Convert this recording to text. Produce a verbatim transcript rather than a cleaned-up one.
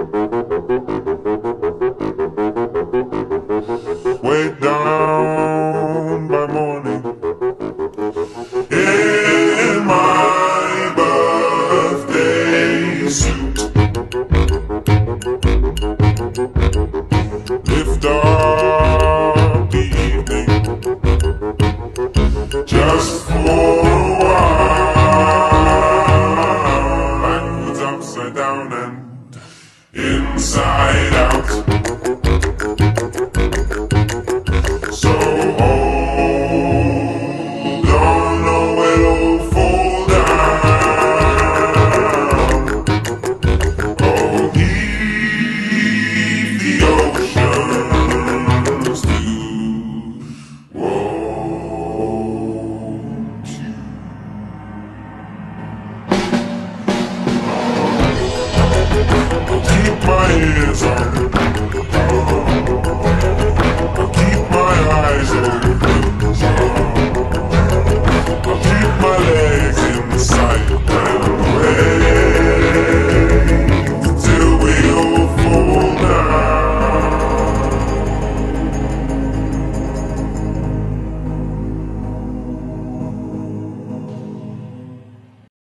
Way down by morning in my birthday suit. Lift up the evening just for a while, backwards, upside down, and inside out.